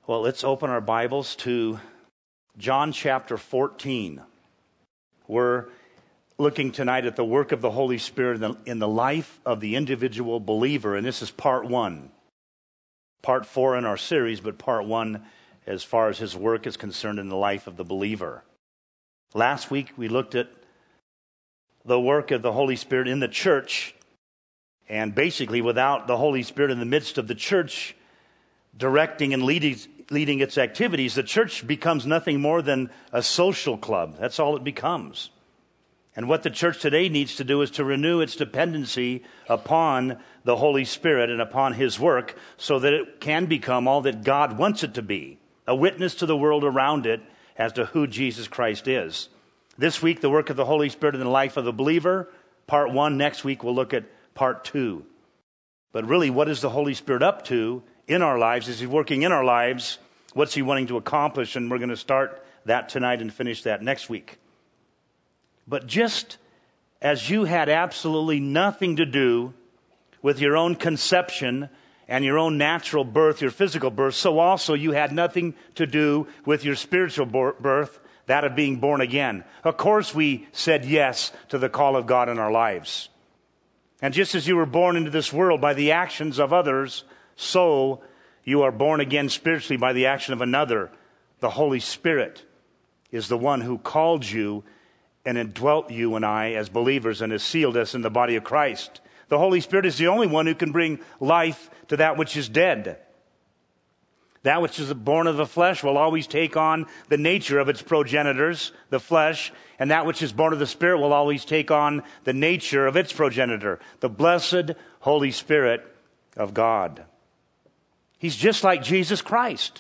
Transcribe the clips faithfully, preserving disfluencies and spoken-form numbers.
Well, let's open our Bibles to John chapter fourteen. We're looking tonight at the work of the Holy Spirit in the, in the life of the individual believer, and this is part one. Part four in our series, but part one as far as his work is concerned in the life of the believer. Last week we looked at the work of the Holy Spirit in the church, and basically without the Holy Spirit in the midst of the church directing and leading, leading its activities, the church becomes nothing more than a social club. That's all it becomes. And what the church today needs to do is to renew its dependency upon the Holy Spirit and upon his work so that it can become all that God wants it to be, a witness to the world around it as to who Jesus Christ is. This week, the work of the Holy Spirit in the life of the believer, part one. Next week, we'll look at part two. But really, what is the Holy Spirit up to in our lives? Is he working in our lives? What's he wanting to accomplish? And we're going to start that tonight and finish that next week. But just as you had absolutely nothing to do with your own conception and your own natural birth, your physical birth, so also you had nothing to do with your spiritual birth, that of being born again. Of course, we said yes to the call of God in our lives. And just as you were born into this world by the actions of others, so you are born again spiritually by the action of another. The Holy Spirit is the one who called you and indwelt you and I as believers and has sealed us in the body of Christ. The Holy Spirit is the only one who can bring life to that which is dead. That which is born of the flesh will always take on the nature of its progenitors, the flesh, and that which is born of the Spirit will always take on the nature of its progenitor, the blessed Holy Spirit of God. He's just like Jesus Christ.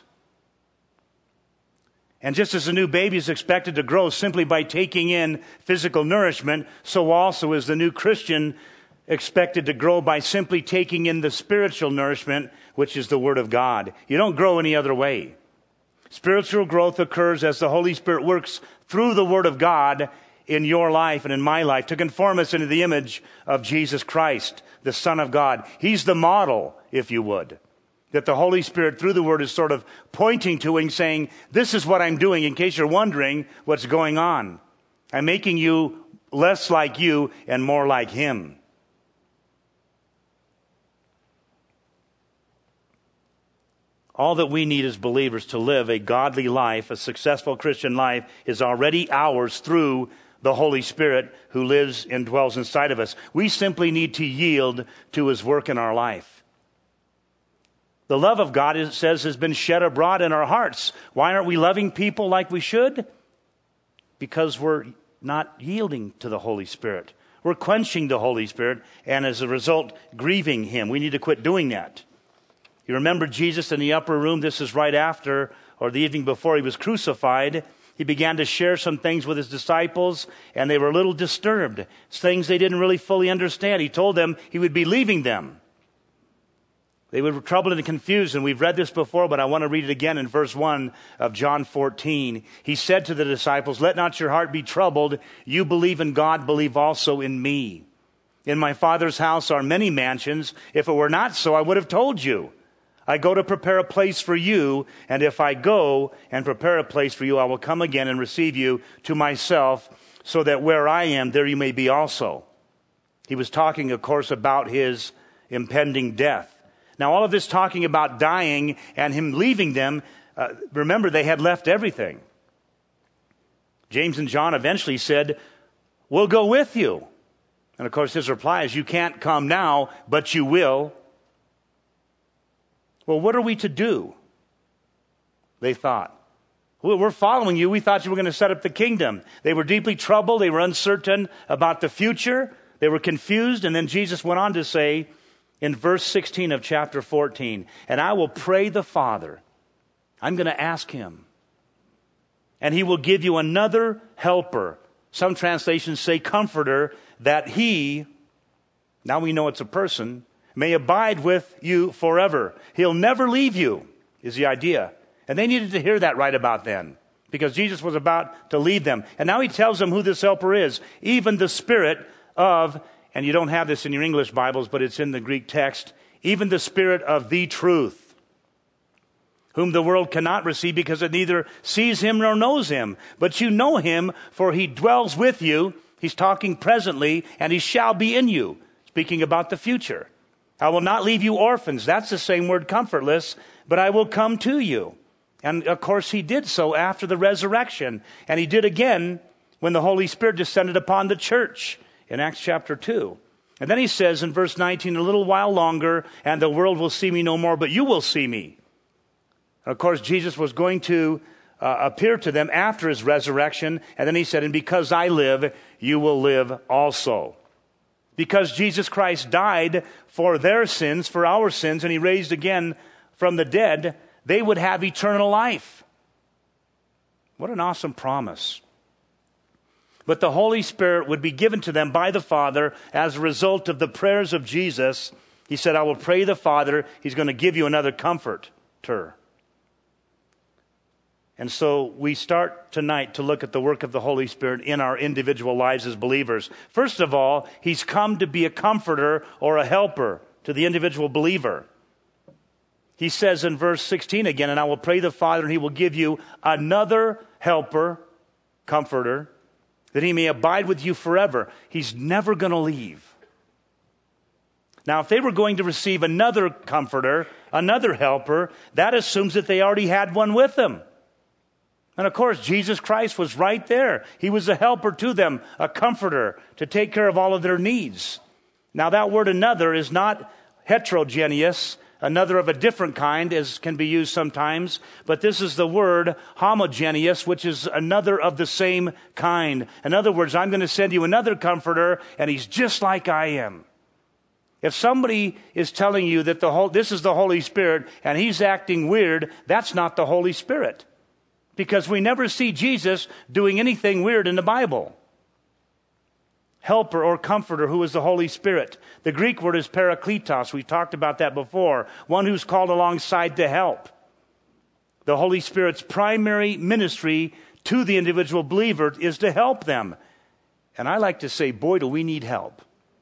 And just as a new baby is expected to grow simply by taking in physical nourishment, so also is the new Christian expected to grow by simply taking in the spiritual nourishment, which is the Word of God. You don't grow any other way. Spiritual growth occurs as the Holy Spirit works through the Word of God in your life and in my life to conform us into the image of Jesus Christ, the Son of God. He's the model, if you would, that the Holy Spirit through the Word is sort of pointing to and saying, this is what I'm doing, in case you're wondering what's going on. I'm making you less like you and more like Him. All that we need as believers to live a godly life, a successful Christian life, is already ours through the Holy Spirit who lives and dwells inside of us. We simply need to yield to His work in our life. The love of God, it says, has been shed abroad in our hearts. Why aren't we loving people like we should? Because we're not yielding to the Holy Spirit. We're quenching the Holy Spirit and as a result, grieving Him. We need to quit doing that. You remember Jesus in the upper room. This is right after, or the evening before He was crucified. He began to share some things with His disciples, and they were a little disturbed. Things they didn't really fully understand. He told them He would be leaving them. They were troubled and confused, and we've read this before, but I want to read it again in verse one of John fourteen. He said to the disciples, "Let not your heart be troubled. You believe in God, believe also in me. In my Father's house are many mansions. If it were not so, I would have told you. I go to prepare a place for you, and if I go and prepare a place for you, I will come again and receive you to myself, so that where I am, there you may be also." He was talking, of course, about His impending death. Now, all of this talking about dying and Him leaving them, uh, remember, they had left everything. James and John eventually said, "We'll go with you." And of course, His reply is, "You can't come now, but you will." Well, what are we to do? They thought. We're following you. We thought you were going to set up the kingdom. They were deeply troubled. They were uncertain about the future. They were confused. And then Jesus went on to say in verse sixteen of chapter fourteen, "And I will pray the Father." I'm going to ask Him. "And He will give you another helper." Some translations say comforter, that He, now we know it's a person, may abide with you forever. He'll never leave you, is the idea. And they needed to hear that right about then, because Jesus was about to leave them. And now He tells them who this helper is. Even the Spirit of, and you don't have this in your English Bibles, but it's in the Greek text, even the Spirit of the truth. whom the world cannot receive because it neither sees him nor knows him. But you know him, for he dwells with you. He's talking presently, and he shall be in you, speaking about the future. I will not leave you orphans. That's the same word, comfortless, but I will come to you. And of course he did so after the resurrection. And he did again when the Holy Spirit descended upon the church in Acts chapter two. And then he says in verse nineteen, a little while longer, and the world will see me no more, but you will see me. And of course, Jesus was going to uh, appear to them after his resurrection. And then he said, and because I live, you will live also. Because Jesus Christ died for their sins, for our sins, and he raised again from the dead, they would have eternal life. What an awesome promise. But the Holy Spirit would be given to them by the Father as a result of the prayers of Jesus. He said, I will pray the Father. He's going to give you another comforter. And so we start tonight to look at the work of the Holy Spirit in our individual lives as believers. First of all, he's come to be a comforter or a helper to the individual believer. He says in verse sixteen again, and I will pray the Father, and he will give you another helper, comforter, that he may abide with you forever. He's never going to leave. Now, if they were going to receive another comforter, another helper, that assumes that they already had one with them. And of course, Jesus Christ was right there. He was a helper to them, a comforter to take care of all of their needs. Now, that word another is not heterogeneous, another of a different kind, as can be used sometimes. But this is the word homogeneous, which is another of the same kind. In other words, I'm going to send you another comforter, and he's just like I am. If somebody is telling you that the whole, this is the Holy Spirit, and he's acting weird, that's not the Holy Spirit. Because we never see Jesus doing anything weird in the Bible. Helper or comforter, who is the Holy Spirit. The Greek word is parakletos. We've talked about that before. One who's called alongside to help. The Holy Spirit's primary ministry to the individual believer is to help them. And I like to say, boy, do we need help.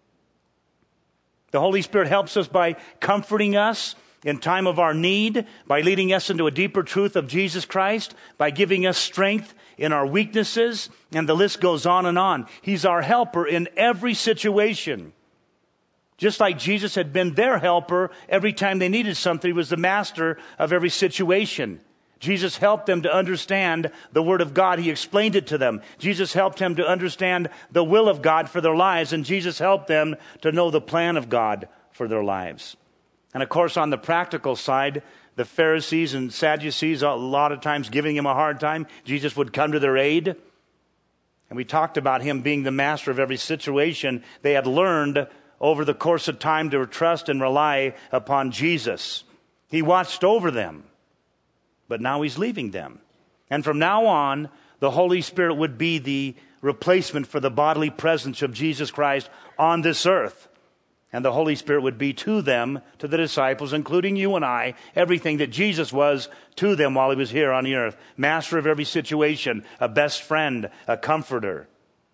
The Holy Spirit helps us by comforting us in time of our need, by leading us into a deeper truth of Jesus Christ, by giving us strength in our weaknesses, and the list goes on and on. He's our helper in every situation. Just like Jesus had been their helper every time they needed something, he was the master of every situation. Jesus helped them to understand the Word of God. He explained it to them. Jesus helped them to understand the will of God for their lives, and Jesus helped them to know the plan of God for their lives. And of course, on the practical side, the Pharisees and Sadducees, a lot of times giving him a hard time, Jesus would come to their aid. And we talked about him being the master of every situation. They had learned over the course of time to trust and rely upon Jesus. He watched over them, but now he's leaving them. And from now on, the Holy Spirit would be the replacement for the bodily presence of Jesus Christ on this earth. And the Holy Spirit would be to them, to the disciples, including you and I, everything that Jesus was to them while he was here on the earth. Master of every situation, a best friend, a comforter.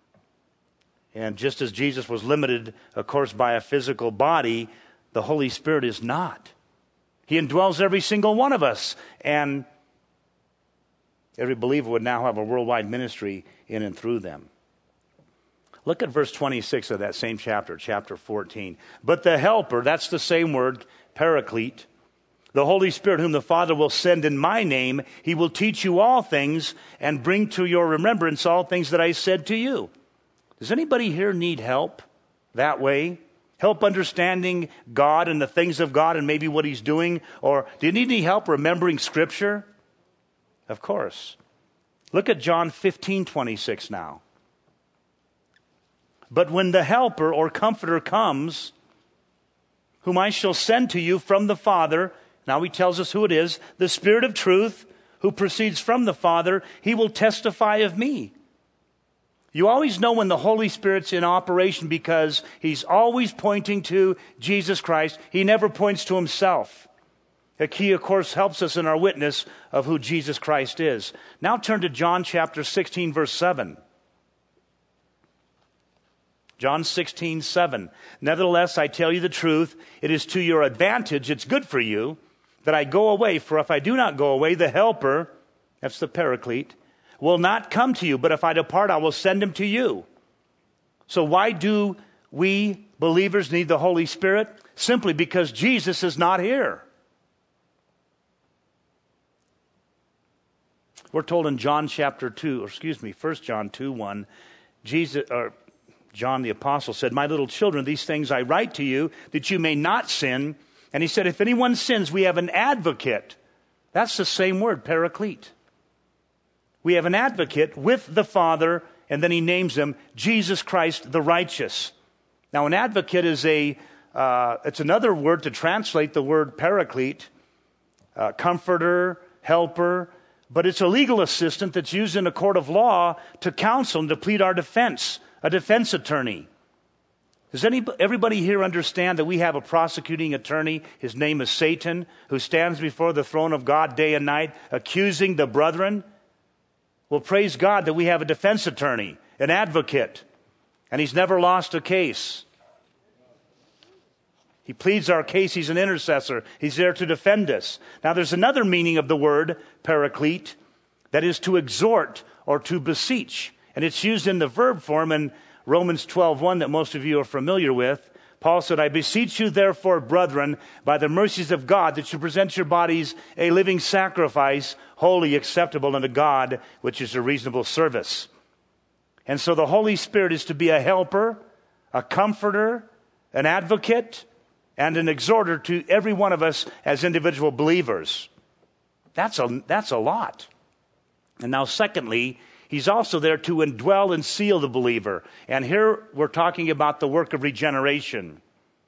And just as Jesus was limited, of course, by a physical body, the Holy Spirit is not. He indwells every single one of us. And every believer would now have a worldwide ministry in and through them. Look at verse twenty-six of that same chapter, chapter fourteen. But the helper, that's the same word, paraclete, the Holy Spirit whom the Father will send in my name, he will teach you all things and bring to your remembrance all things that I said to you. Does anybody here need help that way? Help understanding God and the things of God and maybe what he's doing? Or do you need any help remembering Scripture? Of course. Look at John fifteen twenty-six now. But when the helper or comforter comes, whom I shall send to you from the Father, now he tells us who it is, the Spirit of truth, who proceeds from the Father, he will testify of me. You always know when the Holy Spirit's in operation because he's always pointing to Jesus Christ. He never points to himself. The key, of course, helps us in our witness of who Jesus Christ is. Now turn to John chapter sixteen, verse seven. John sixteen, seven. Nevertheless, I tell you the truth, it is to your advantage, it's good for you, that I go away, for if I do not go away, the Helper, that's the Paraclete, will not come to you, but if I depart, I will send him to you. So why do we believers need the Holy Spirit? Simply because Jesus is not here. We're told in John chapter two, or excuse me, First John two, one, Jesus, or John the Apostle said, "My little children, these things I write to you, that you may not sin." And he said, if anyone sins, we have an advocate. That's the same word, Paraclete. We have an advocate with the Father, and then he names him Jesus Christ the righteous. Now, an advocate is a, uh, it's another word to translate the word Paraclete, uh, comforter, helper, but it's a legal assistant that's used in a court of law to counsel and to plead our defense, a defense attorney. Does any, everybody here understand that we have a prosecuting attorney? His name is Satan, who stands before the throne of God day and night, accusing the brethren. Well, praise God that we have a defense attorney, an advocate, and he's never lost a case. He pleads our case. He's an intercessor. He's there to defend us. Now, there's another meaning of the word Paraclete, that is to exhort or to beseech. And it's used in the verb form in Romans twelve one that most of you are familiar with. Paul said, "I beseech you therefore, brethren, by the mercies of God, that you present your bodies a living sacrifice, holy, acceptable unto God, which is a reasonable service." And so the Holy Spirit is to be a helper, a comforter, an advocate, and an exhorter to every one of us as individual believers. That's a, that's a lot. And now secondly, he's also there to indwell and seal the believer. And here we're talking about the work of regeneration.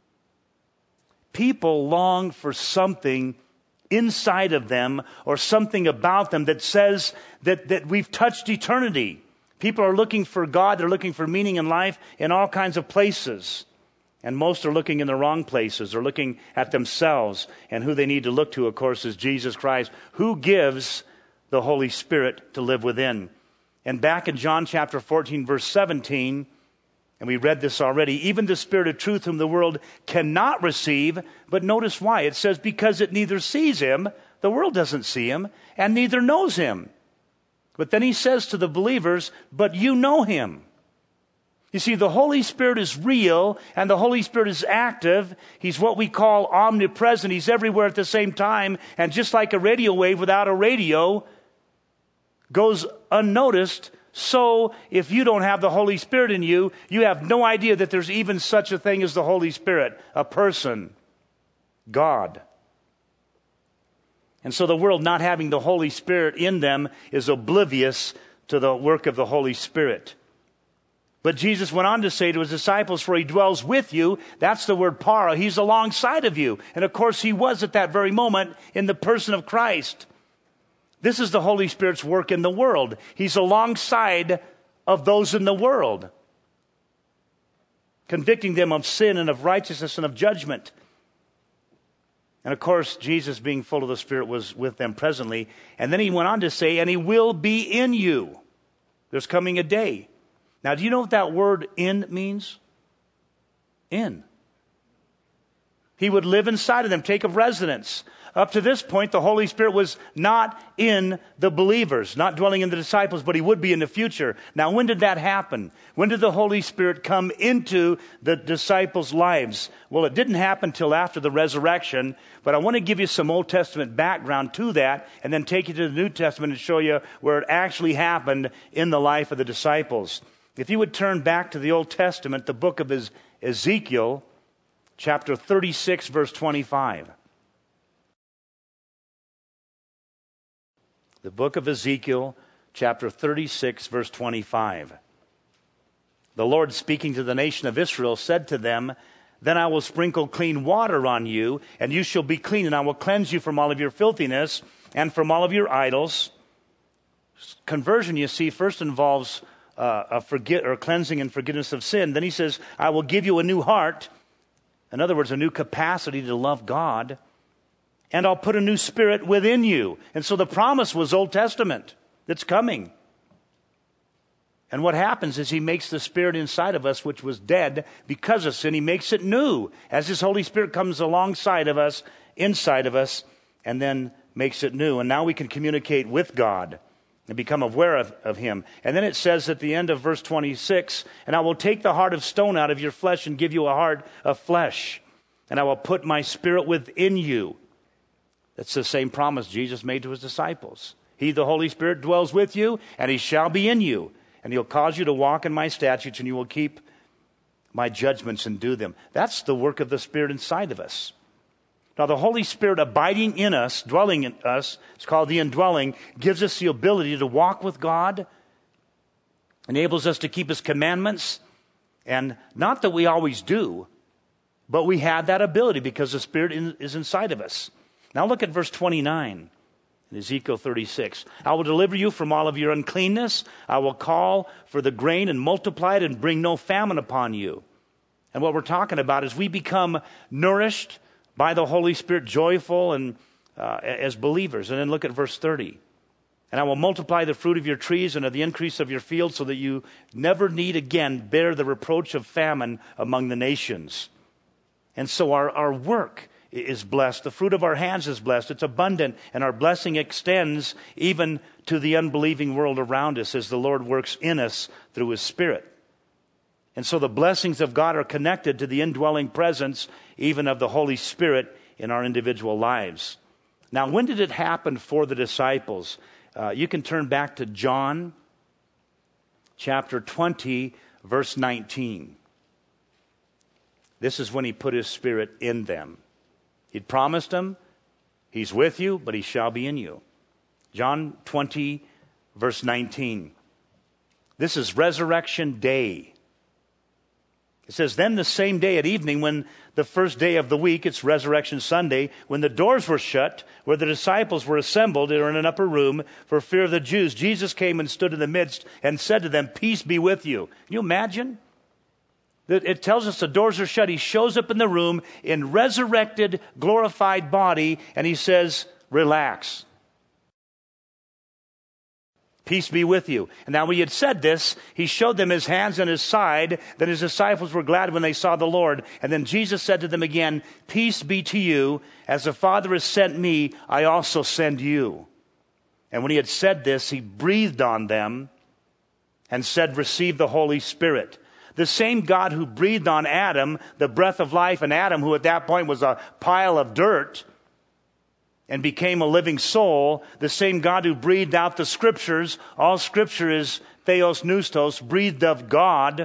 People long for something inside of them or something about them that says that, that we've touched eternity. People are looking for God. They're looking for meaning in life in all kinds of places. And most are looking in the wrong places. They're looking at themselves. And who they need to look to, of course, is Jesus Christ, who gives the Holy Spirit to live within. And back in John chapter fourteen, verse seventeen, and we read this already, even the Spirit of truth whom the world cannot receive, but notice why. It says, because it neither sees him, the world doesn't see him, and neither knows him. But then he says to the believers, but you know him. You see, the Holy Spirit is real, and the Holy Spirit is active. He's what we call omnipresent. He's everywhere at the same time, and just like a radio wave without a radio goes unnoticed, so if you don't have the Holy Spirit in you, you have no idea that there's even such a thing as the Holy Spirit, a person, God. And so the world not having the Holy Spirit in them is oblivious to the work of the Holy Spirit. But Jesus went on to say to his disciples, for he dwells with you. That's the word para. He's alongside of you. And of course he was at that very moment in the person of Christ. This is the Holy Spirit's work in the world. He's alongside of those in the world, convicting them of sin and of righteousness and of judgment. And of course, Jesus, being full of the Spirit, was with them presently. And then he went on to say, and he will be in you. There's coming a day. Now, do you know what that word in means? In. He would live inside of them, take up residence. Up to this point, the Holy Spirit was not in the believers, not dwelling in the disciples, but he would be in the future. Now, when did that happen? When did the Holy Spirit come into the disciples' lives? Well, it didn't happen till after the resurrection, but I want to give you some Old Testament background to that, and then take you to the New Testament and show you where it actually happened in the life of the disciples. If you would turn back to the Old Testament, the book of Ezekiel, chapter thirty-six, verse twenty-five. The book of Ezekiel, chapter thirty-six, verse twenty-five. The Lord, speaking to the nation of Israel, said to them, then I will sprinkle clean water on you, and you shall be clean, and I will cleanse you from all of your filthiness and from all of your idols. Conversion, you see, first involves uh, a forget or cleansing and forgiveness of sin. Then he says, I will give you a new heart. In other words, a new capacity to love God. And I'll put a new spirit within you. And so the promise was Old Testament. That's coming. And what happens is he makes the spirit inside of us, which was dead because of sin, he makes it new. As his Holy Spirit comes alongside of us, inside of us, and then makes it new. And now we can communicate with God and become aware of, of him. And then it says at the end of verse twenty-six, and I will take the heart of stone out of your flesh and give you a heart of flesh. And I will put my spirit within you. That's the same promise Jesus made to his disciples. He, the Holy Spirit, dwells with you, and he shall be in you. And he'll cause you to walk in my statutes, and you will keep my judgments and do them. That's the work of the Spirit inside of us. Now, the Holy Spirit abiding in us, dwelling in us, it's called the indwelling, gives us the ability to walk with God, enables us to keep his commandments, and not that we always do, but we have that ability because the Spirit in, is inside of us. Now look at verse twenty-nine in Ezekiel thirty-six. I will deliver you from all of your uncleanness. I will call for the grain and multiply it and bring no famine upon you. And what we're talking about is we become nourished by the Holy Spirit, joyful and uh, as believers. And then look at verse thirty. And I will multiply the fruit of your trees and of the increase of your fields so that you never need again bear the reproach of famine among the nations. And so our, our work is blessed. The fruit of our hands is blessed. It's abundant. And our blessing extends even to the unbelieving world around us as the Lord works in us through his Spirit. And so the blessings of God are connected to the indwelling presence even of the Holy Spirit in our individual lives. Now, when did it happen for the disciples? Uh, you can turn back to John chapter twenty, verse nineteen. This is when he put his Spirit in them. He'd promised them, he's with you, but he shall be in you. John twenty, verse nineteen. This is resurrection day. It says, then the same day at evening, when the first day of the week, it's Resurrection Sunday, when the doors were shut, where the disciples were assembled, they were in an upper room for fear of the Jews, Jesus came and stood in the midst and said to them, peace be with you. Can you imagine? It tells us the doors are shut. He shows up in the room in resurrected, glorified body, and he says, relax. Peace be with you. And now when he had said this, he showed them his hands and his side. Then his disciples were glad when they saw the Lord. And then Jesus said to them again, peace be to you. As the Father has sent me, I also send you. And when he had said this, he breathed on them and said, receive the Holy Spirit. The same God who breathed on Adam the breath of life, and Adam, who at that point was a pile of dirt, and became a living soul, the same God who breathed out the Scriptures, all Scripture is theos neustos, breathed of God,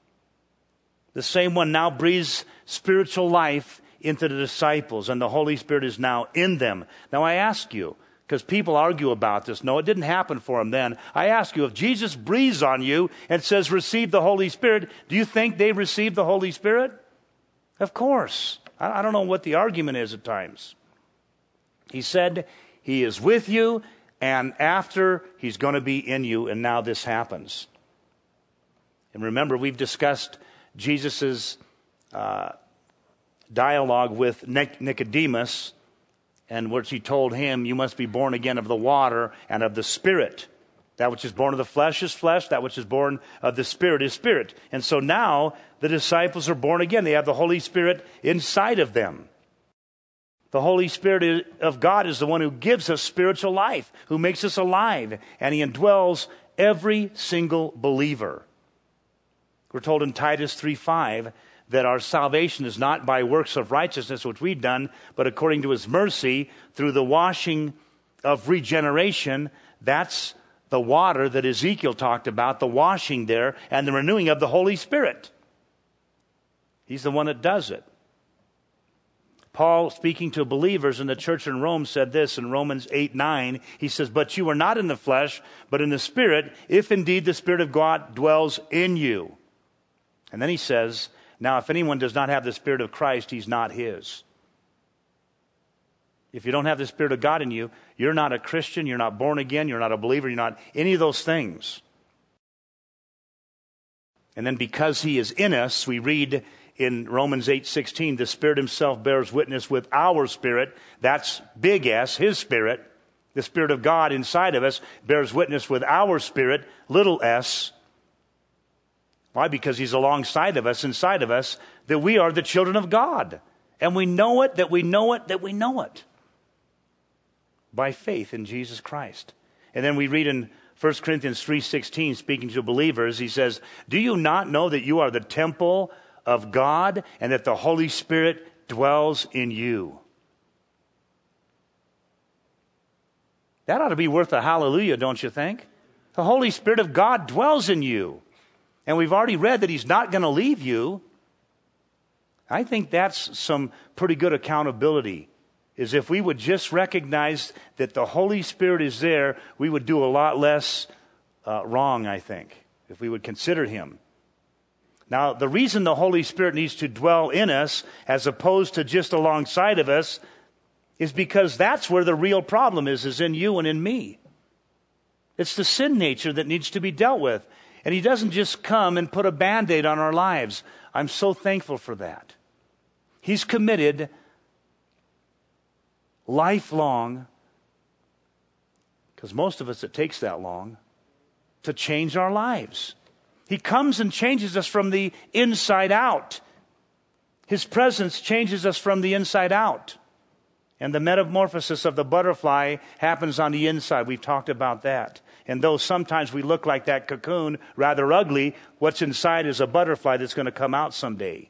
the same one now breathes spiritual life into the disciples, and the Holy Spirit is now in them. Now I ask you, because people argue about this. No, it didn't happen for them then. I ask you, if Jesus breathes on you and says, receive the Holy Spirit, do you think they received the Holy Spirit? Of course. I don't know what the argument is at times. He said he is with you, and after he's going to be in you, and now this happens. And remember, we've discussed Jesus' uh, dialogue with Nicodemus, and which he told him, you must be born again of the water and of the Spirit. That which is born of the flesh is flesh. That which is born of the Spirit is spirit. And so now the disciples are born again. They have the Holy Spirit inside of them. The Holy Spirit of God is the one who gives us spiritual life, who makes us alive, and he indwells every single believer. We're told in Titus three five that our salvation is not by works of righteousness, which we've done, but according to his mercy, through the washing of regeneration. That's the water that Ezekiel talked about, the washing there, and the renewing of the Holy Spirit. He's the one that does it. Paul, speaking to believers in the church in Rome, said this in Romans eight nine. He says, but you are not in the flesh, but in the Spirit, if indeed the Spirit of God dwells in you. And then he says, now, if anyone does not have the Spirit of Christ, he's not his. If you don't have the Spirit of God in you, you're not a Christian, you're not born again, you're not a believer, you're not any of those things. And then because he is in us, we read in Romans eight sixteen, the Spirit himself bears witness with our spirit. That's big S, his Spirit. The Spirit of God inside of us bears witness with our spirit, little s. Why? Because he's alongside of us, inside of us, that we are the children of God. And we know it, that we know it, that we know it. by faith in Jesus Christ. And then we read in First Corinthians three sixteen, speaking to believers, he says, do you not know that you are the temple of God and that the Holy Spirit dwells in you? That ought to be worth a hallelujah, don't you think? The Holy Spirit of God dwells in you. And we've already read that he's not going to leave you. I think that's some pretty good accountability, is if we would just recognize that the Holy Spirit is there, we would do a lot less uh, wrong, I think, if we would consider him. Now, the reason the Holy Spirit needs to dwell in us as opposed to just alongside of us is because that's where the real problem is, is in you and in me. It's the sin nature that needs to be dealt with. And he doesn't just come and put a Band-Aid on our lives. I'm so thankful for that. He's committed lifelong, because most of us it takes that long, to change our lives. He comes and changes us from the inside out. His presence changes us from the inside out. And the metamorphosis of the butterfly happens on the inside. We've talked about that. And though sometimes we look like that cocoon, rather ugly, what's inside is a butterfly that's going to come out someday.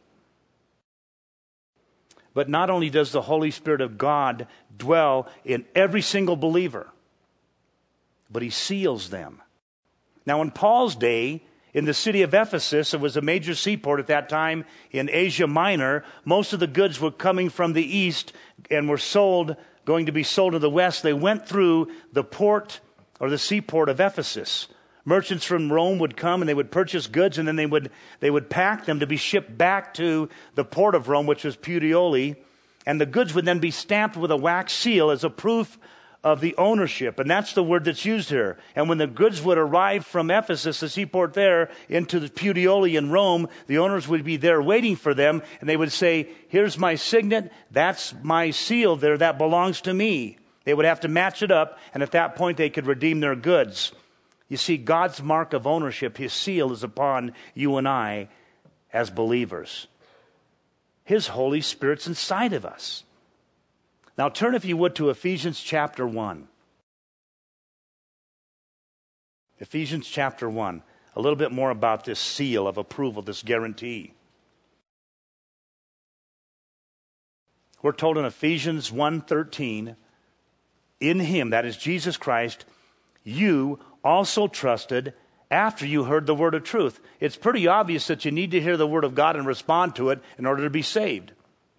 But not only does the Holy Spirit of God dwell in every single believer, but he seals them. Now, in Paul's day, in the city of Ephesus, it was a major seaport at that time in Asia Minor. Most of the goods were coming from the east and were sold, going to be sold to the west. They went through the port or the seaport of Ephesus. Merchants from Rome would come and they would purchase goods, and then they would they would pack them to be shipped back to the port of Rome, which was Puteoli. And the goods would then be stamped with a wax seal as a proof of the ownership. And that's the word that's used here. And when the goods would arrive from Ephesus, the seaport there, into the Puteoli in Rome, the owners would be there waiting for them. And they would say, here's my signet. That's my seal there. That belongs to me. They would have to match it up. And at that point, they could redeem their goods. You see, God's mark of ownership, his seal, is upon you and I as believers. His Holy Spirit's inside of us. Now turn, if you would, to Ephesians chapter one. Ephesians chapter one. A little bit more about this seal of approval, this guarantee. We're told in Ephesians one thirteen, in him, that is Jesus Christ, you also trusted after you heard the word of truth. It's pretty obvious that you need to hear the word of God and respond to it in order to be saved.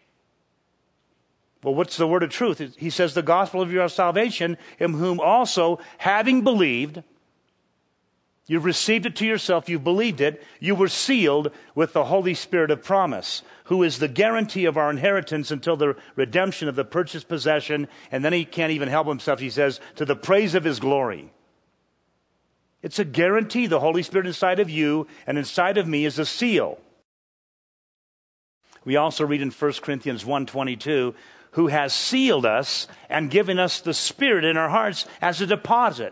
Well, what's the word of truth? He says, the gospel of your salvation, in whom also, having believed, you've received it to yourself, you've believed it, you were sealed with the Holy Spirit of promise, who is the guarantee of our inheritance until the redemption of the purchased possession. And then he can't even help himself. He says, to the praise of his glory. It's a guarantee. The Holy Spirit inside of you and inside of me is a seal. We also read in First Corinthians one twenty-two, who has sealed us and given us the Spirit in our hearts as a deposit.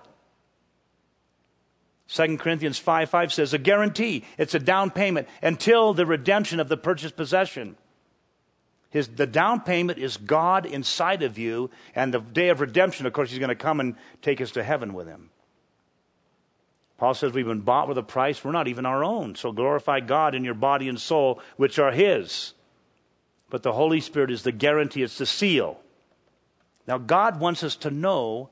Second Corinthians five five says a guarantee. It's a down payment until the redemption of the purchased possession. His, the down payment is God inside of you, and the day of redemption, of course, he's going to come and take us to heaven with him. Paul says we've been bought with a price. We're not even our own. So glorify God in your body and soul, which are his. But the Holy Spirit is the guarantee. It's the seal. Now, God wants us to know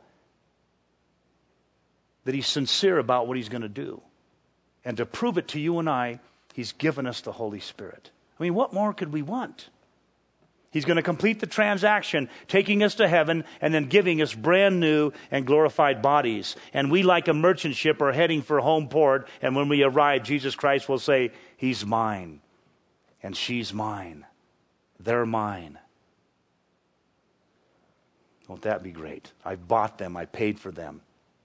that he's sincere about what he's going to do. And to prove it to you and I, he's given us the Holy Spirit. I mean, what more could we want? He's going to complete the transaction, taking us to heaven and then giving us brand new and glorified bodies. And we, like a merchant ship, are heading for home port. And when we arrive, Jesus Christ will say, he's mine and she's mine. They're mine. Won't that be great? I bought them. I paid for them.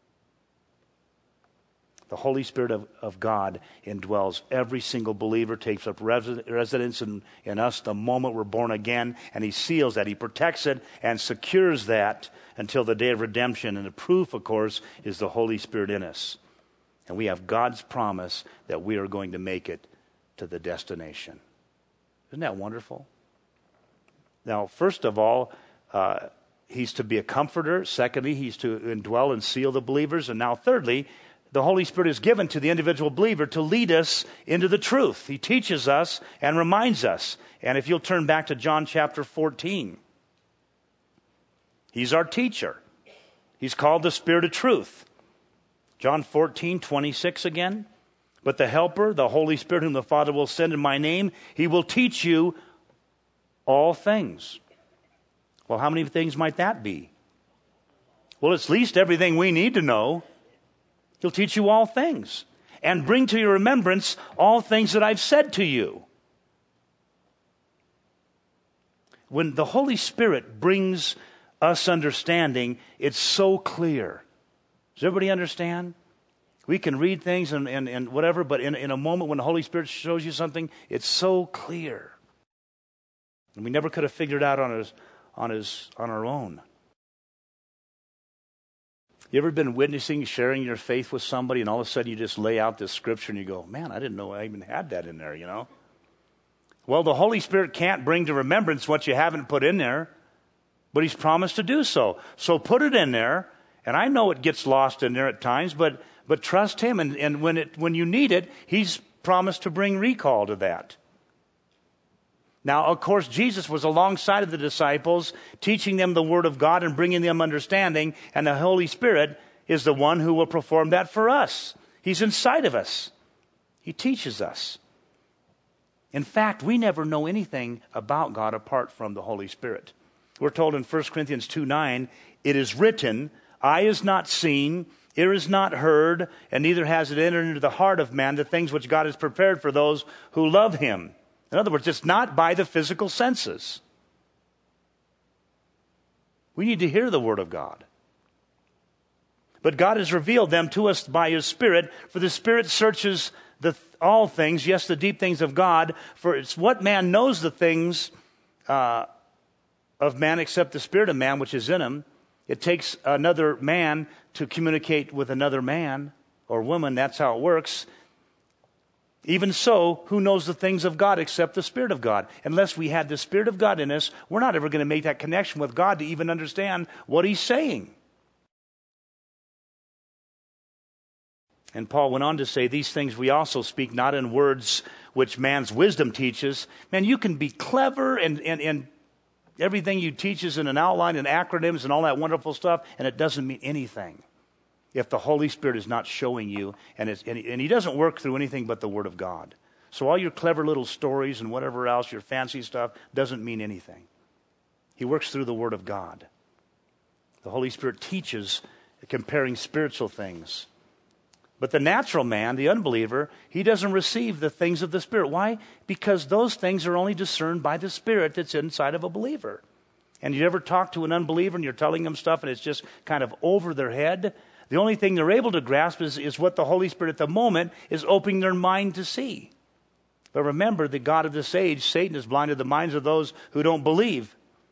The Holy Spirit of, of God indwells every single believer, takes up res- residence in, in us the moment we're born again, and he seals that. He protects it and secures that until the day of redemption. And the proof, of course, is the Holy Spirit in us. And we have God's promise that we are going to make it to the destination. Isn't that wonderful? Now, first of all, uh, he's to be a comforter. Secondly, he's to indwell and seal the believers. And now thirdly, the Holy Spirit is given to the individual believer to lead us into the truth. He teaches us and reminds us. And if you'll turn back to John chapter fourteen, he's our teacher. He's called the Spirit of truth. John fourteen, twenty-six again. But the Helper, the Holy Spirit, whom the Father will send in my name, he will teach you all things. Well, how many things might that be? Well, it's at least everything we need to know. He'll teach you all things and bring to your remembrance all things that I've said to you. When the Holy Spirit brings us understanding, it's so clear. Does everybody understand? We can read things and, and, and whatever, but in, in a moment when the Holy Spirit shows you something, it's so clear. And we never could have figured it out on his, on his, on our own. You ever been witnessing, sharing your faith with somebody, and all of a sudden you just lay out this scripture and you go, man, I didn't know I even had that in there, you know? Well, the Holy Spirit can't bring to remembrance what you haven't put in there, but he's promised to do so. So put it in there, and I know it gets lost in there at times, but but trust him, and, and when it when you need it, he's promised to bring recall to that. Now, of course, Jesus was alongside of the disciples, teaching them the Word of God and bringing them understanding, and the Holy Spirit is the one who will perform that for us. He's inside of us. He teaches us. In fact, we never know anything about God apart from the Holy Spirit. We're told in First Corinthians two nine, it is written, eye is not seen, ear is not heard, and neither has it entered into the heart of man the things which God has prepared for those who love him. In other words, it's not by the physical senses. We need to hear the Word of God. But God has revealed them to us by his Spirit, for the Spirit searches the all things, yes, the deep things of God, for it's what man knows the things uh, of man except the Spirit of man which is in him. It takes another man to communicate with another man or woman. That's how it works. Even so, who knows the things of God except the Spirit of God? Unless we had the Spirit of God in us, we're not ever going to make that connection with God to even understand what he's saying. And Paul went on to say, these things we also speak not in words which man's wisdom teaches. Man, you can be clever and, and, and everything you teach is in an outline and acronyms and all that wonderful stuff, and it doesn't mean anything if the Holy Spirit is not showing you, and, it's, and, and he doesn't work through anything but the Word of God. So all your clever little stories and whatever else, your fancy stuff, doesn't mean anything. He works through the Word of God. The Holy Spirit teaches comparing spiritual things. But the natural man, the unbeliever, he doesn't receive the things of the Spirit. Why? Because those things are only discerned by the Spirit that's inside of a believer. And you ever talk to an unbeliever and you're telling them stuff and it's just kind of over their head? The only thing they're able to grasp is, is what the Holy Spirit at the moment is opening their mind to see. But remember, the God of this age, Satan, has blinded the minds of those who don't believe.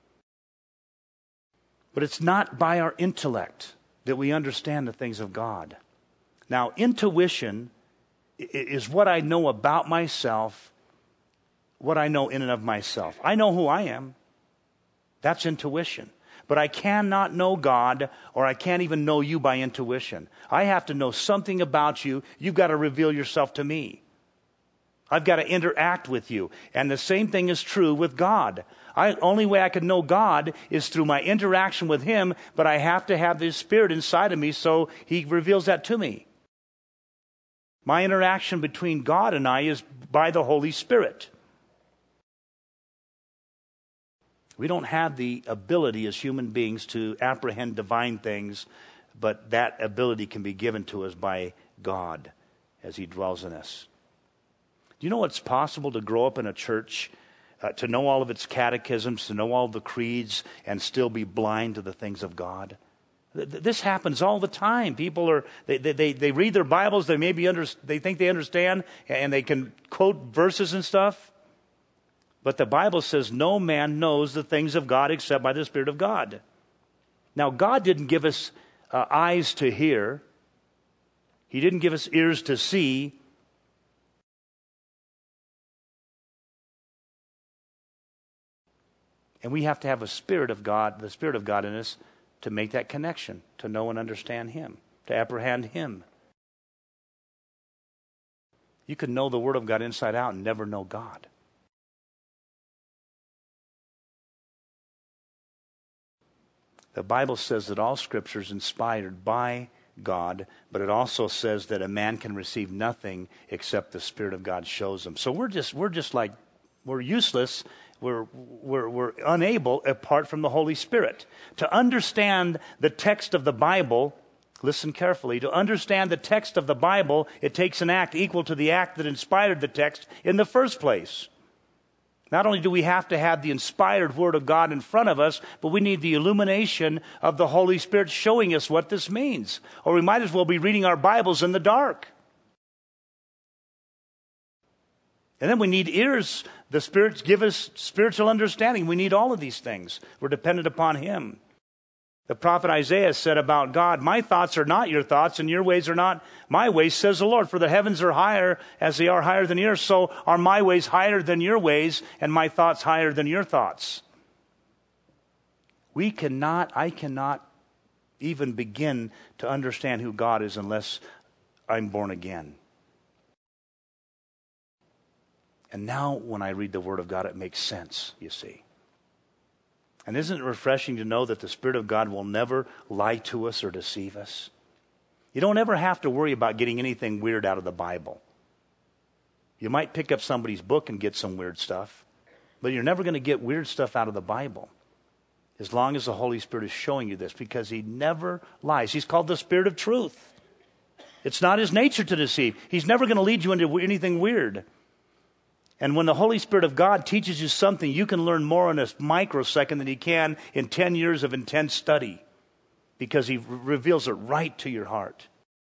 But it's not by our intellect that we understand the things of God. Now, intuition is what I know about myself, what I know in and of myself. I know who I am. That's intuition. But I cannot know God, or I can't even know you by intuition. I have to know something about you. You've got to reveal yourself to me. I've got to interact with you. And the same thing is true with God. The only way I can know God is through my interaction with him, but I have to have this Spirit inside of me so he reveals that to me. My interaction between God and I is by the Holy Spirit. We don't have the ability as human beings to apprehend divine things, but that ability can be given to us by God as he dwells in us. Do you know it's possible to grow up in a church, uh, to know all of its catechisms, to know all the creeds, and still be blind to the things of God? This happens all the time. People are they they they read their Bibles. They maybe under, they think they understand, and they can quote verses and stuff. But the Bible says no man knows the things of God except by the Spirit of God. Now, God didn't give us uh, eyes to hear. He didn't give us ears to see. And we have to have a Spirit of God, the Spirit of God in us, to make that connection, to know and understand Him, to apprehend Him. You can know the Word of God inside out and never know God. The Bible says that all Scripture is inspired by God, but it also says that a man can receive nothing except the Spirit of God shows him. So we're just we're just like we're useless. We're we're we're unable apart from the Holy Spirit to understand the text of the Bible. Listen carefully. To understand the text of the Bible, it takes an act equal to the act that inspired the text in the first place. Not only do we have to have the inspired Word of God in front of us, but we need the illumination of the Holy Spirit showing us what this means. Or we might as well be reading our Bibles in the dark. And then we need ears. The Spirit give us spiritual understanding. We need all of these things. We're dependent upon Him. The prophet Isaiah said about God, "My thoughts are not your thoughts, and your ways are not my ways, says the Lord. For the heavens are higher as they are higher than yours, so are my ways higher than your ways, and my thoughts higher than your thoughts." We cannot, I cannot even begin to understand who God is unless I'm born again. And now when I read the Word of God, it makes sense, you see. And isn't it refreshing to know that the Spirit of God will never lie to us or deceive us? You don't ever have to worry about getting anything weird out of the Bible. You might pick up somebody's book and get some weird stuff, but you're never going to get weird stuff out of the Bible as long as the Holy Spirit is showing you this, because He never lies. He's called the Spirit of truth. It's not His nature to deceive. He's never going to lead you into anything weird. And when the Holy Spirit of God teaches you something, you can learn more in a microsecond than He can in ten years of intense study, because He reveals it right to your heart.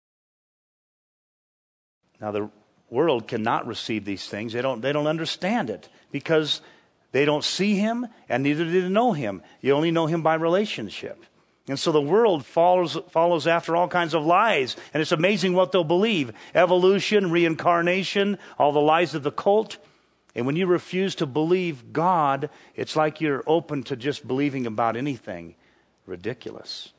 Now, the world cannot receive these things. They don't, they don't understand it because they don't see Him, and neither do they know Him. You only know Him by relationship. And so the world follows, follows after all kinds of lies, and it's amazing what they'll believe. Evolution, reincarnation, all the lies of the cult. And when you refuse to believe God, it's like you're open to just believing about anything ridiculous.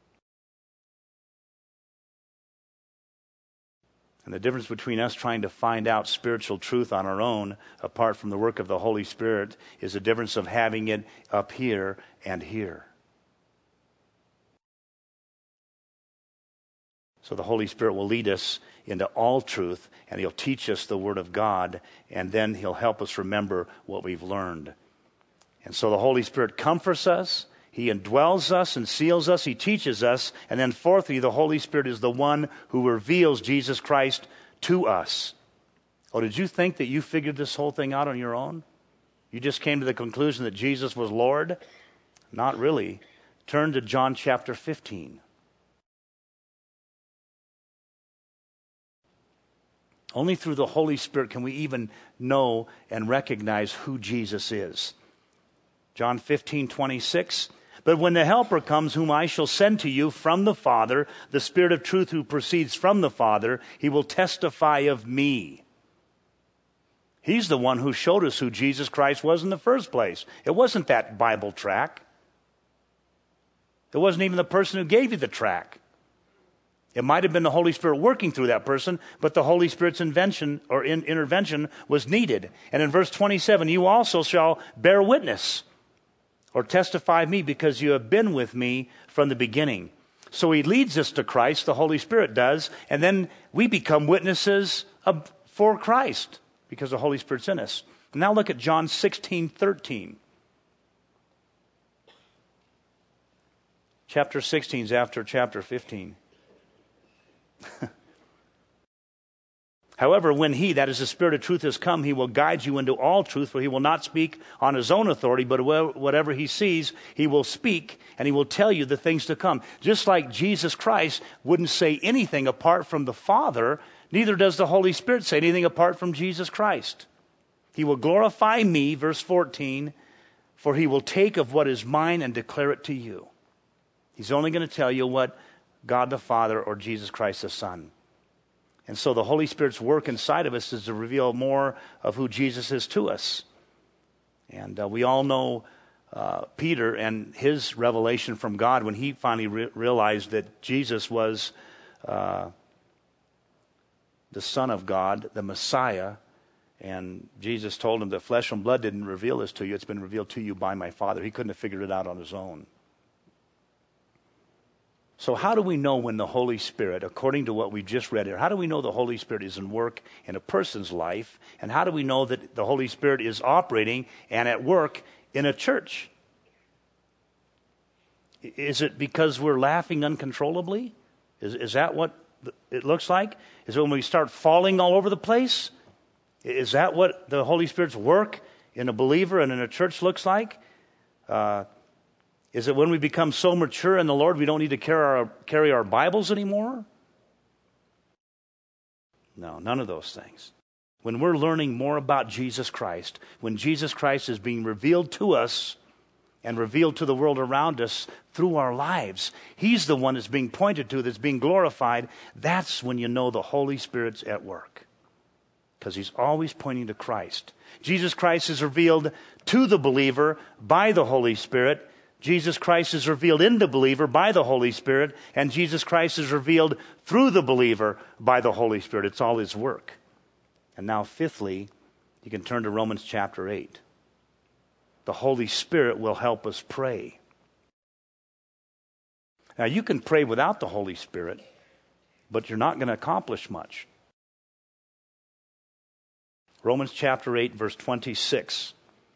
And the difference between us trying to find out spiritual truth on our own, apart from the work of the Holy Spirit, is the difference of having it up here and here. So the Holy Spirit will lead us into all truth, and He'll teach us the Word of God, and then He'll help us remember what we've learned. And so the Holy Spirit comforts us, He indwells us and seals us, He teaches us, and then fourthly, the Holy Spirit is the one who reveals Jesus Christ to us. Oh, did you think that you figured this whole thing out on your own? You just came to the conclusion that Jesus was Lord? Not really. Turn to John chapter fifteen. Only through the Holy Spirit can we even know and recognize who Jesus is. John fifteen twenty-six. But when the Helper comes, whom I shall send to you from the Father, the Spirit of truth who proceeds from the Father, He will testify of me. He's the one who showed us who Jesus Christ was in the first place. It wasn't that Bible tract. It wasn't even the person who gave you the tract. It might have been the Holy Spirit working through that person, but the Holy Spirit's invention or in, intervention was needed. And in verse twenty-seven, you also shall bear witness or testify of me, because you have been with me from the beginning. So He leads us to Christ, the Holy Spirit does, and then we become witnesses of, for Christ because the Holy Spirit's in us. Now look at John sixteen thirteen. Chapter sixteen is after chapter fifteen. However, when He, that is the Spirit of truth, has come, He will guide you into all truth, for He will not speak on His own authority, but whatever He sees, He will speak, and He will tell you the things to come. Just like Jesus Christ wouldn't say anything apart from the Father, neither does the Holy Spirit say anything apart from Jesus Christ. He will glorify me, verse fourteen, for He will take of what is mine and declare it to you. He's only going to tell you what God the Father or Jesus Christ the Son. And so the Holy Spirit's work inside of us is to reveal more of who Jesus is to us. And uh, we all know uh, Peter and his revelation from God when he finally re- realized that Jesus was uh, the Son of God, the Messiah. And Jesus told him that flesh and blood didn't reveal this to you. It's been revealed to you by my Father. He couldn't have figured it out on his own. So how do we know when the Holy Spirit, according to what we just read here, how do we know the Holy Spirit is in work in a person's life? And how do we know that the Holy Spirit is operating and at work in a church? Is it because we're laughing uncontrollably? Is, is that what it looks like? Is it when we start falling all over the place? Is that what the Holy Spirit's work in a believer and in a church looks like? Uh, is it when we become so mature in the Lord we don't need to carry our, carry our Bibles anymore? No, none of those things. When we're learning more about Jesus Christ, when Jesus Christ is being revealed to us and revealed to the world around us through our lives, He's the one that's being pointed to, that's being glorified. That's when you know the Holy Spirit's at work. Because He's always pointing to Christ. Jesus Christ is revealed to the believer by the Holy Spirit. Jesus Christ is revealed in the believer by the Holy Spirit. And Jesus Christ is revealed through the believer by the Holy Spirit. It's all His work. And now fifthly, you can turn to Romans chapter eight. The Holy Spirit will help us pray. Now you can pray without the Holy Spirit, but you're not going to accomplish much. Romans chapter eight, verse twenty-six.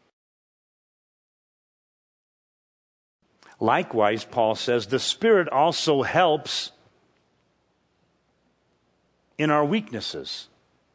Likewise, Paul says, the Spirit also helps in our weaknesses.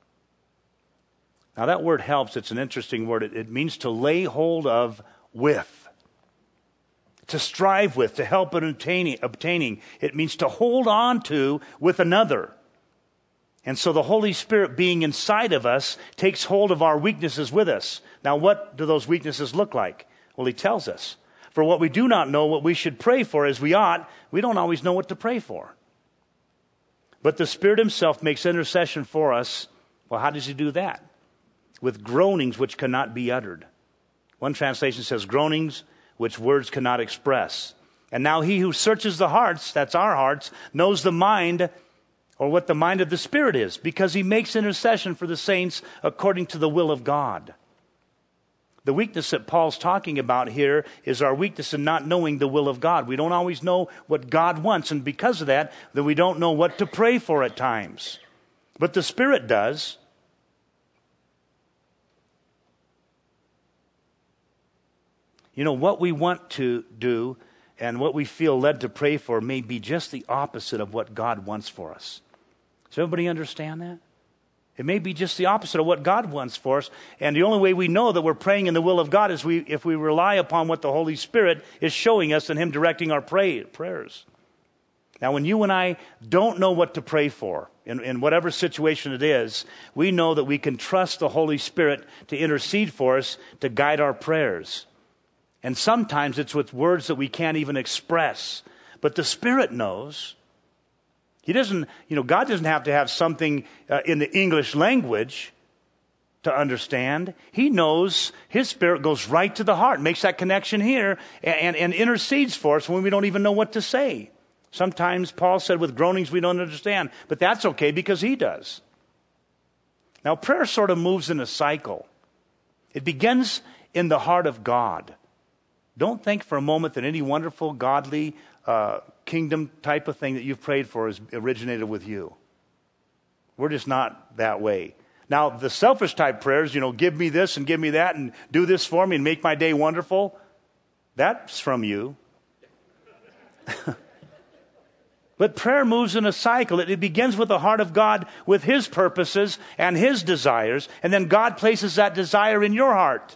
Now that word helps, it's an interesting word. It, it means to lay hold of with, to strive with, to help in obtaining, obtaining. It means to hold on to with another. And so the Holy Spirit being inside of us takes hold of our weaknesses with us. Now what do those weaknesses look like? Well, He tells us. For what we do not know what we should pray for as we ought, we don't always know what to pray for. But the Spirit Himself makes intercession for us. Well, how does He do that? With groanings which cannot be uttered. One translation says groanings which words cannot express. And now He who searches the hearts, that's our hearts, knows the mind or what the mind of the Spirit is, because He makes intercession for the saints according to the will of God. The weakness that Paul's talking about here is our weakness in not knowing the will of God. We don't always know what God wants, and because of that, then we don't know what to pray for at times. But the Spirit does. You know, what we want to do and what we feel led to pray for may be just the opposite of what God wants for us. Does everybody understand that? It may be just the opposite of what God wants for us. And the only way we know that we're praying in the will of God is we, if we rely upon what the Holy Spirit is showing us and Him directing our pray, prayers. Now, when you and I don't know what to pray for, in, in whatever situation it is, we know that we can trust the Holy Spirit to intercede for us, to guide our prayers. And sometimes it's with words that we can't even express. But the Spirit knows. He doesn't, you know, God doesn't have to have something uh, in the English language to understand. He knows. His Spirit goes right to the heart, makes that connection here, and, and, and intercedes for us when we don't even know what to say. Sometimes Paul said with groanings we don't understand, but that's okay because He does. Now prayer sort of moves in a cycle. It begins in the heart of God. Don't think for a moment that any wonderful, godly, uh, kingdom type of thing that you've prayed for has originated with you. We're just not that way. Now, the selfish type prayers, you know, give me this and give me that and do this for me and make my day wonderful, that's from you. But prayer moves in a cycle. It, it begins with the heart of God, with His purposes and His desires, and then God places that desire in your heart.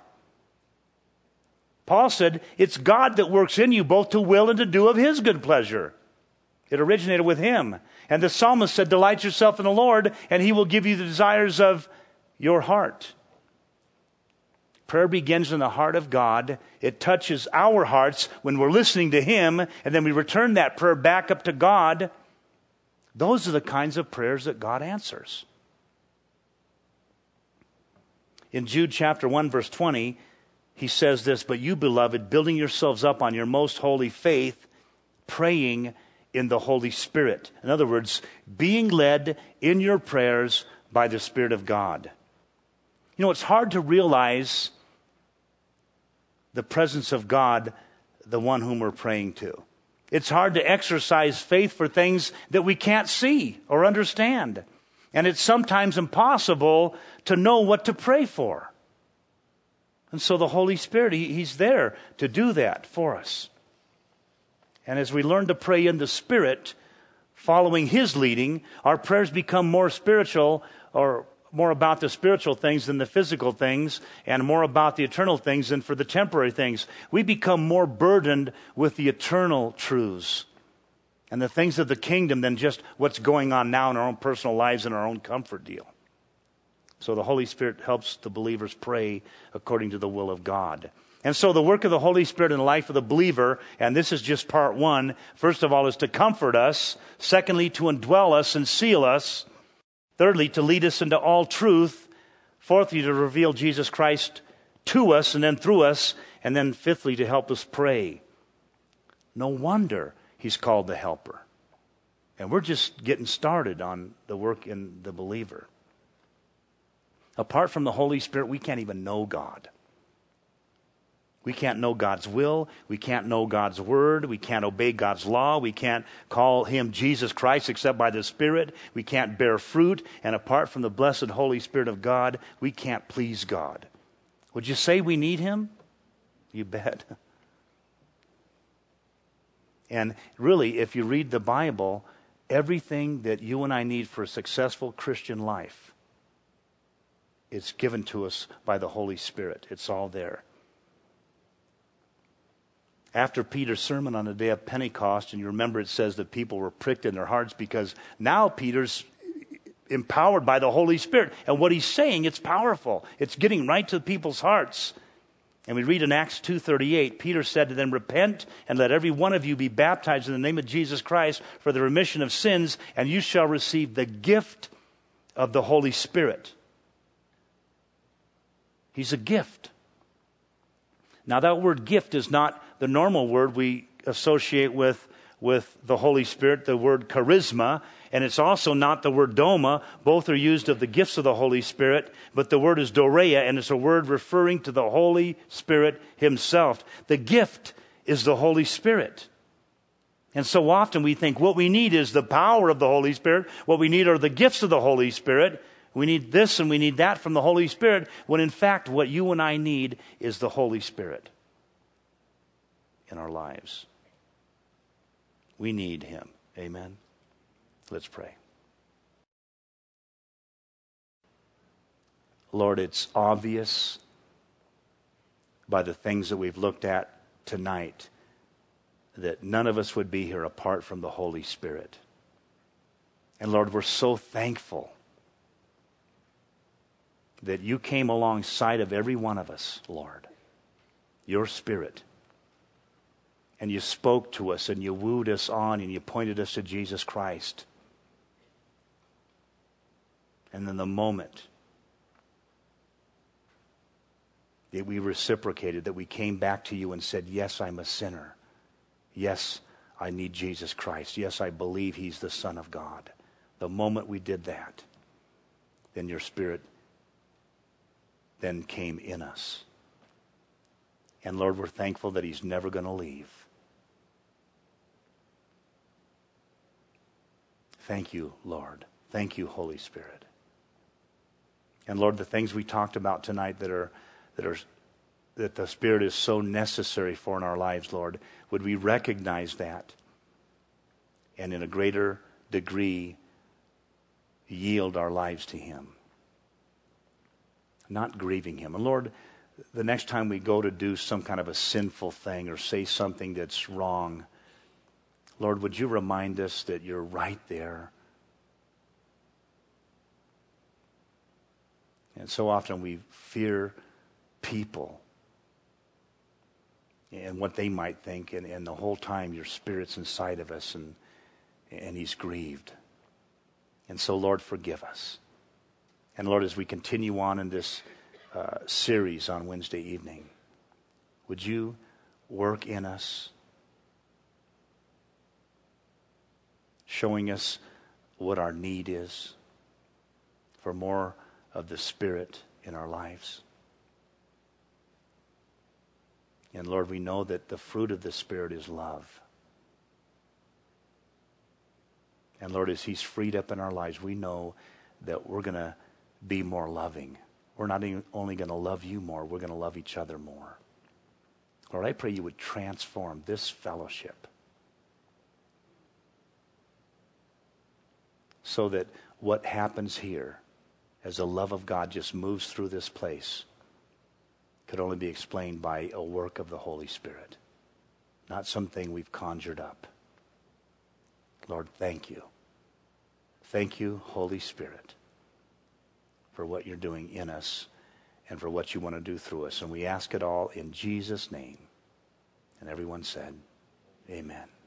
Paul said, it's God that works in you both to will and to do of His good pleasure. It originated with Him. And the psalmist said, delight yourself in the Lord, and He will give you the desires of your heart. Prayer begins in the heart of God. It touches our hearts when we're listening to Him, and then we return that prayer back up to God. Those are the kinds of prayers that God answers. In Jude chapter one, verse twenty, he says this, "But you, beloved, building yourselves up on your most holy faith, praying in the Holy Spirit." In other words, being led in your prayers by the Spirit of God. You know, it's hard to realize the presence of God, the one whom we're praying to. It's hard to exercise faith for things that we can't see or understand. And it's sometimes impossible to know what to pray for. And so the Holy Spirit, he, He's there to do that for us. And as we learn to pray in the Spirit, following His leading, our prayers become more spiritual, or more about the spiritual things than the physical things, and more about the eternal things than for the temporary things. We become more burdened with the eternal truths and the things of the kingdom than just what's going on now in our own personal lives and our own comfort deal. So the Holy Spirit helps the believers pray according to the will of God. And so the work of the Holy Spirit in the life of the believer, and this is just part one, first of all, is to comfort us. Secondly, to indwell us and seal us. Thirdly, to lead us into all truth. Fourthly, to reveal Jesus Christ to us and then through us. And then fifthly, to help us pray. No wonder He's called the helper. And we're just getting started on the work in the believer. Apart from the Holy Spirit, we can't even know God. We can't know God's will. We can't know God's word. We can't obey God's law. We can't call Him Jesus Christ except by the Spirit. We can't bear fruit. And apart from the blessed Holy Spirit of God, we can't please God. Would you say we need Him? You bet. And really, if you read the Bible, everything that you and I need for a successful Christian life is given to us by the Holy Spirit. It's all there. After Peter's sermon on the day of Pentecost, and you remember it says that people were pricked in their hearts because now Peter's empowered by the Holy Spirit. And what he's saying, it's powerful. It's getting right to people's hearts. And we read in Acts two thirty-eight, Peter said to them, "Repent and let every one of you be baptized in the name of Jesus Christ for the remission of sins, and you shall receive the gift of the Holy Spirit." He's a gift. Now that word gift is not the normal word we associate with, with the Holy Spirit, the word charisma, and it's also not the word doma. Both are used of the gifts of the Holy Spirit, but the word is dorea, and it's a word referring to the Holy Spirit Himself. The gift is the Holy Spirit. And so often we think what we need is the power of the Holy Spirit. What we need are the gifts of the Holy Spirit. We need this and we need that from the Holy Spirit, when in fact what you and I need is the Holy Spirit in our lives. We need Him. Amen. Let's pray. Lord, it's obvious by the things that we've looked at tonight that none of us would be here apart from the Holy Spirit. And Lord, we're so thankful that you came alongside of every one of us, Lord, your Spirit. And you spoke to us and you wooed us on and you pointed us to Jesus Christ. And then the moment that we reciprocated, that we came back to you and said, yes, I'm a sinner. Yes, I need Jesus Christ. Yes, I believe He's the Son of God. The moment we did that, then your Spirit then came in us. And Lord, we're thankful that He's never going to leave. Thank you, Lord. Thank you, Holy Spirit. And Lord, the things we talked about tonight that are that are that the Spirit is so necessary for in our lives, Lord, would we recognize that and in a greater degree yield our lives to Him, not grieving Him. And Lord, the next time we go to do some kind of a sinful thing or say something that's wrong, Lord, would you remind us that you're right there? And so often we fear people and what they might think, and, and the whole time your Spirit's inside of us, and, and He's grieved. And so, Lord, forgive us. And Lord, as we continue on in this uh, series on Wednesday evening, Would you work in us, showing us what our need is for more of the Spirit in our lives? And Lord, we know that the fruit of the Spirit is love. And Lord, as He's freed up in our lives, we know that we're going to be more loving. We're not even only going to love you more, we're going to love each other more. Lord, I pray you would transform this fellowship so that what happens here as the love of God just moves through this place could only be explained by a work of the Holy Spirit, not something we've conjured up. Lord, thank you. Thank you, Holy Spirit, for what you're doing in us and for what you want to do through us. And we ask it all in Jesus' name. And everyone said, amen.